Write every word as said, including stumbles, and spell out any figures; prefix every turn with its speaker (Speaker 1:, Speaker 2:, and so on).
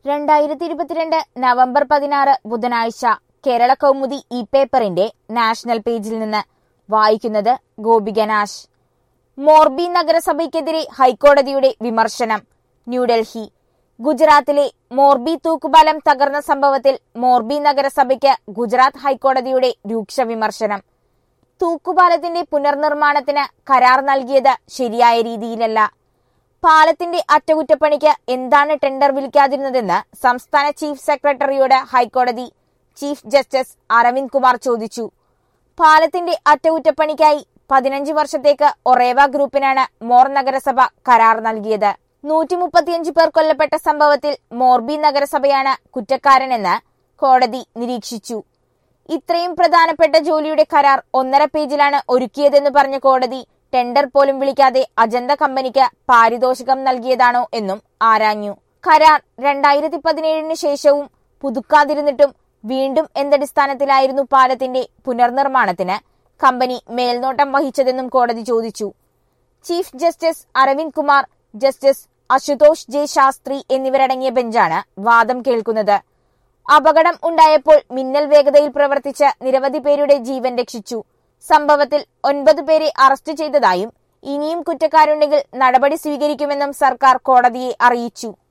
Speaker 1: രണ്ടായിരത്തി ഇരുപത്തിരണ്ട് നവംബർ പതിനാറ് ബുധനാഴ്ച കേരള കൗമുദി ഇ പേപ്പറിന്റെ നാഷണൽ പേജിൽ നിന്ന് വായിക്കുന്നത് ഗോപിക നാശ്. മോർബി നഗരസഭയ്ക്കെതിരെ ഹൈക്കോടതിയുടെ വിമർശനം. ന്യൂഡൽഹി. ഗുജറാത്തിലെ മോർബി തൂക്കുപാലം തകർന്ന സംഭവത്തിൽ മോർബി നഗരസഭയ്ക്ക് ഗുജറാത്ത് ഹൈക്കോടതിയുടെ രൂക്ഷ വിമർശനം. തൂക്കുപാലത്തിന്റെ പുനർനിർമ്മാണത്തിന് കരാർ നൽകിയത് ശരിയായ രീതിയിലല്ല. പാലത്തിന്റെ അറ്റകുറ്റപ്പണിക്ക് എന്താണ് ടെൻഡർ വിളിക്കാതിരുന്നതെന്ന് സംസ്ഥാന ചീഫ് സെക്രട്ടറിയോട് ഹൈക്കോടതി ചീഫ് ജസ്റ്റിസ് അരവിന്ദ് കുമാർ ചോദിച്ചു. പാലത്തിന്റെ അറ്റകുറ്റപ്പണിക്കായി പതിനഞ്ച് വർഷത്തേക്ക് ഒറേവ ഗ്രൂപ്പിനാണ് മോർ നഗരസഭ കരാർ നൽകിയത്. നൂറ്റി മുപ്പത്തിയഞ്ച് പേർ കൊല്ലപ്പെട്ട സംഭവത്തിൽ മോർബി നഗരസഭയാണ് കുറ്റക്കാരനെന്ന് കോടതി നിരീക്ഷിച്ചു. ഇത്രയും പ്രധാനപ്പെട്ട ജോലിയുടെ കരാർ ഒന്നര പേജിലാണ് ഒരുക്കിയതെന്ന് പറഞ്ഞ കോടതി ടെൻഡർ പോലും വിളിക്കാതെ അജന്ത കമ്പനിക്ക് പാരിതോഷികം നൽകിയതാണോ എന്നും ആരാഞ്ഞു. കരാർ രണ്ടായിരത്തി പതിനേഴിന് ശേഷവും പുതുക്കാതിരുന്നിട്ടും വീണ്ടും എന്തടിസ്ഥാനത്തിലായിരുന്നു പാലത്തിന്റെ പുനർനിർമ്മാണത്തിന് കമ്പനി മേൽനോട്ടം വഹിച്ചതെന്നും കോടതി ചോദിച്ചു. Chief justice Aravind Kumar, justice Ashutosh J Shastri എന്നിവരടങ്ങിയ ബെഞ്ചാണ് വാദം കേൾക്കുന്നത്. അപകടം ഉണ്ടായപ്പോൾ മിന്നൽ വേഗതയിൽ പ്രവർത്തിച്ച് നിരവധി പേരുടെ ജീവൻ രക്ഷിച്ചു. സംഭവത്തിൽ ഒൻപത് പേരെ അറസ്റ്റ് ചെയ്തതായും ഇനിയും കുറ്റക്കാരുണ്ടെങ്കിൽ നടപടി സ്വീകരിക്കുമെന്നും സർക്കാർ കോടതിയെ അറിയിച്ചു.